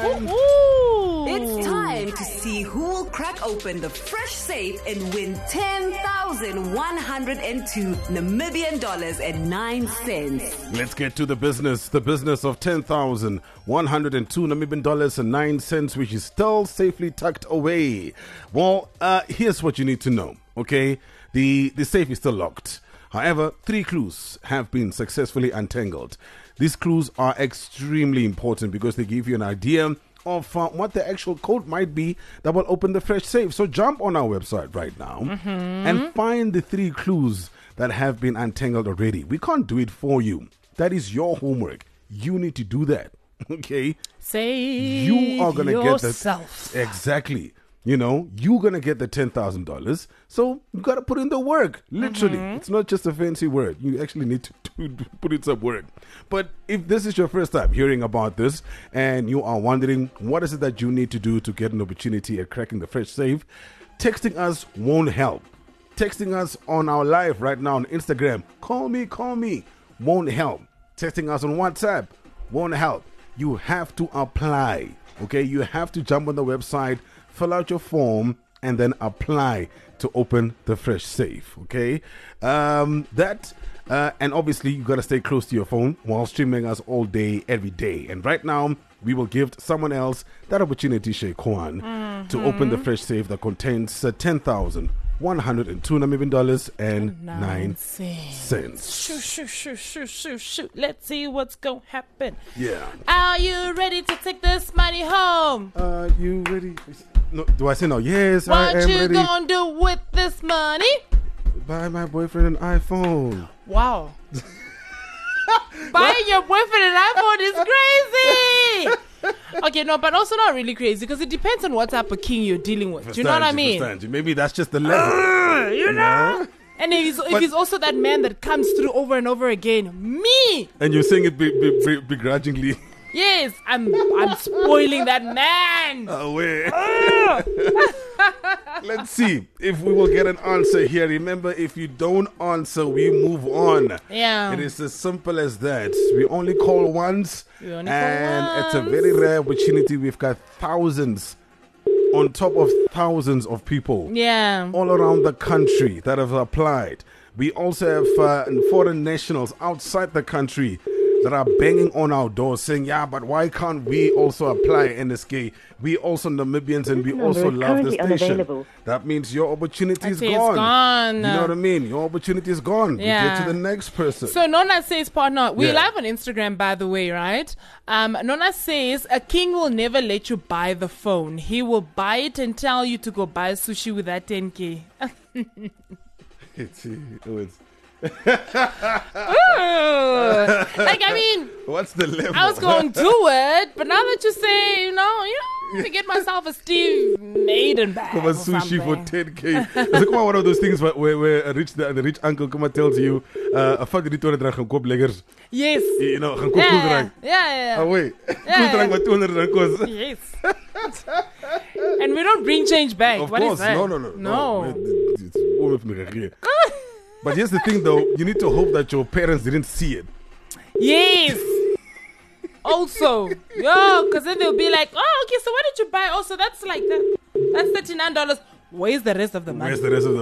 It's time to see who will crack open the fresh safe and win 10,102 Namibian dollars and 9 cents. Let's get to the business of 10,102 Namibian dollars and 9 cents, which is still safely tucked away. Well, here's what you need to know, okay? The safe is still locked. However, 3 clues have been successfully untangled. These clues are extremely important because they give you an idea of what the actual code might be that will open the fresh safe. So jump on our website right now and find the 3 clues that have been untangled already. We can't do it for you. That is your homework. You need to do that. Okay? Save you are gonna yourself. Get that. Exactly. You know, you're going to get the $10,000. So you got to put in the work. Literally. It's not just a fancy word. You actually need to put in some work. But if this is your first time hearing about this and you are wondering what is it that you need to do to get an opportunity at cracking the fresh safe, texting us won't help. Texting us on our live right now on Instagram, call me, won't help. Texting us on WhatsApp won't help. You have to apply. Okay? You have to jump on the website, fill out your form, and then apply to open the fresh safe. Okay, and obviously you gotta stay close to your phone while streaming us all day, every day. And right now, we will give someone else that opportunity, Shay Kwan, to open the fresh safe that contains 10,102 Namibian dollars and 9 cents. Shoot. Let's see what's gonna happen. Yeah. Are you ready to take this money home? You ready? No, do I say no? Yes, I am ready. What you gonna do with this money? Buy my boyfriend an iPhone. Wow. Buying your boyfriend an iPhone is crazy. Okay, no, but also not really crazy because it depends on what type of king you're dealing with. Do you know what I mean? Maybe that's just the level. You know? And if he's also that man that comes through over and over again, me. And you're saying it begrudgingly. Yes, I'm spoiling that man. Wait. Let's see if we will get an answer here. Remember, if you don't answer, we move on. Yeah. It is as simple as that. We only call once. It's a very rare opportunity. We've got thousands on top of thousands of people. Yeah. All around the country that have applied. We also have foreign nationals outside the country that are banging on our doors saying, yeah, but why can't we also apply NSK? We also Namibians and we also love the station. That means your opportunity is gone. You know what I mean? Your opportunity is gone. Yeah. We get to the next person. So Nona says, partner, we live on Instagram, by the way, right? Nona says, a king will never let you buy the phone. He will buy it and tell you to go buy sushi with that 10K. What's the level? I was going to do it, but now that you say, you to get myself a Steve Maiden bag. Come on, sushi for 10K. It's like one of those things where the rich uncle tells you, a fuck die 200 rand gaan koop lekkers. Yes. You know, gaan koop koeldrank. Yeah. Oh wait, koeldrank met 200 rand kost. Yes. And we don't bring change back. Of what course, is that? No. But here's the thing, though. You need to hope that your parents didn't see it. Yes. Also, because then they'll be like, oh, okay, so what did you buy? Also, that's like that. That's $39. Where's the rest of the money?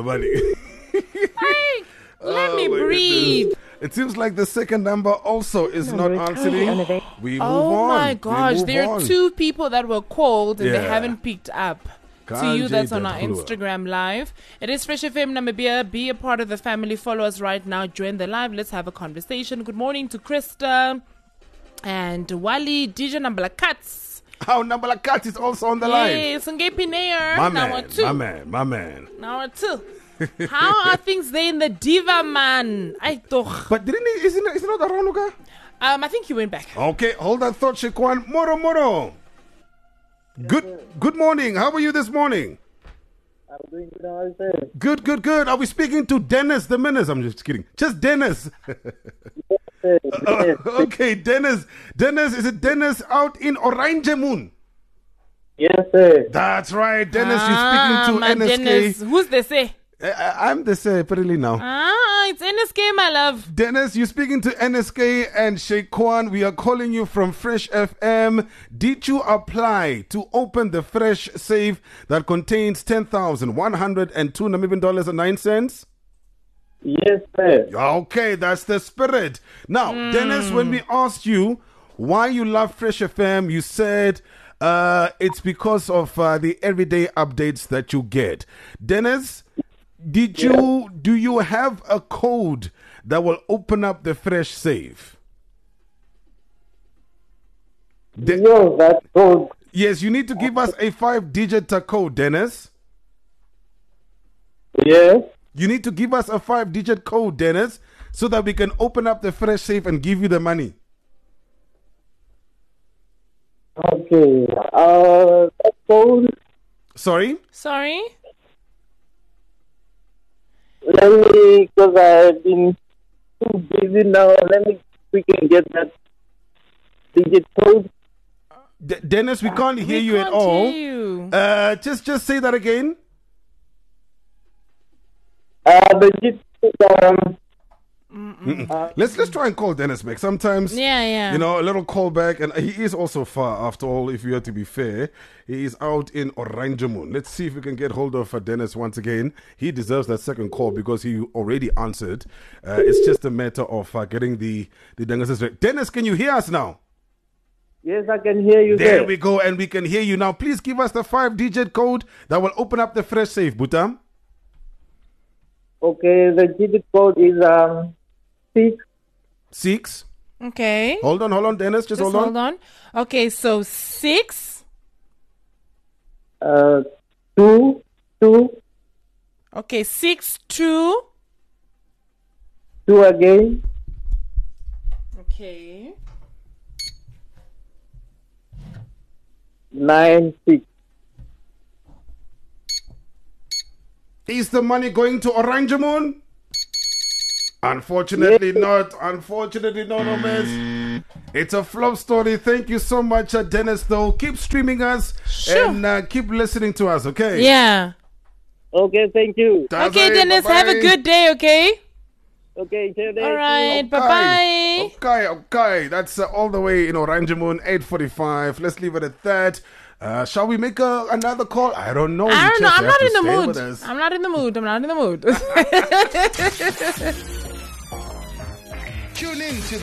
Hey, let me breathe. Goodness. It seems like the second number also is not answering. We move on. Oh my gosh, there are 2 people that were called and they haven't picked up. To you that's on our Instagram live. It is Fresh FM Namibia. Be a part of the family. Follow us right now. Join the live. Let's have a conversation. Good morning to Krista and Wally. DJ Nambala Katz. Oh, Nambala Katz is also on the line. Yes, Ngepi Nair. My man. Now 2. How are things there in the Diva man? But isn't it not around, Luka? I think he went back. Okay, hold that thought, Shekwan. Moro. Good morning. How are you this morning? I'm doing good. How are you? Good. Are we speaking to Dennis the Menace? I'm just kidding. Just Dennis. Yes, okay, Dennis. Is it Dennis out in Orange Moon? Yes, sir. That's right, Dennis. You're speaking to NSK. Dennis. Who's the say? I'm the say, apparently now. It's NSK, my love. Dennis, you're speaking to NSK and Shaquan. We are calling you from Fresh FM. Did you apply to open the Fresh safe that contains 10,102 Namibian dollars and 9 cents? Yes, sir. Okay, that's the spirit. Now, Dennis, when we asked you why you love Fresh FM, you said it's because of the everyday updates that you get. Dennis, do you have a code that will open up the Fresh safe? No, that code. Yes, you need to give us a 5-digit code, Dennis. Yes. You need to give us a 5-digit code, Dennis, so that we can open up the Fresh safe and give you the money. Okay. That code. Sorry? Let me, because I've been too busy now. Let me quickly get that digit code. Dennis, we can't hear you at all. Just say that again. The digit. Let's try and call Dennis back. Sometimes, Yeah. you know, a little call back, and he is also far. After all, if you are to be fair, he is out in Oranjemund. Let's see if we can get hold of Dennis once again. He deserves that second call because he already answered. It's just a matter of getting the Dennis right. Dennis, can you hear us now? Yes, I can hear you. There we go, and we can hear you now. Please give us the 5-digit code that will open up the Fresh safe, Butam. Okay, the digit code is 6. Okay. Hold on, Dennis. Just hold on. Okay, so 6. 2. Okay, 6, 2. 2 again. Okay. 9, 6. Is the money going to Oranjemund? Unfortunately not. No, miss. It's a flop story. Thank you so much, Dennis, though. Keep streaming us and keep listening to us, okay? Yeah. Okay, thank you. Okay, Dennis, bye-bye. Have a good day, okay? Okay, all right, bye-bye. Okay. That's all the way in Oranjemund, 8:45. Let's leave it at that. Shall we make another call? I don't know. I'm not in the mood. I'm not in the mood. Tune in to